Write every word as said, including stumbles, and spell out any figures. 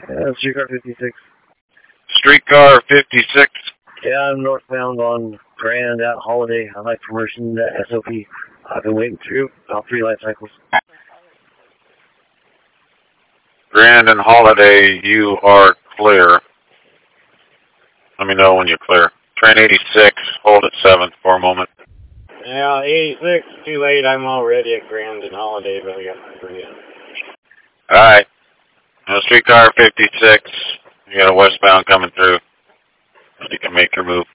Yeah, Streetcar fifty-six. Streetcar fifty-six. Yeah, I'm northbound on Grand at Holiday. I like promotion at S O P. I've been waiting through about three light cycles. Grand and Holiday, you are clear. Let me know when you're clear. Train eighty-six, hold at seventh for a moment. Yeah, eighty-six, too late. I'm already at Grand and Holiday, but I got three. Alright. Now, Streetcar fifty-six, you got a westbound coming through. You can make your move.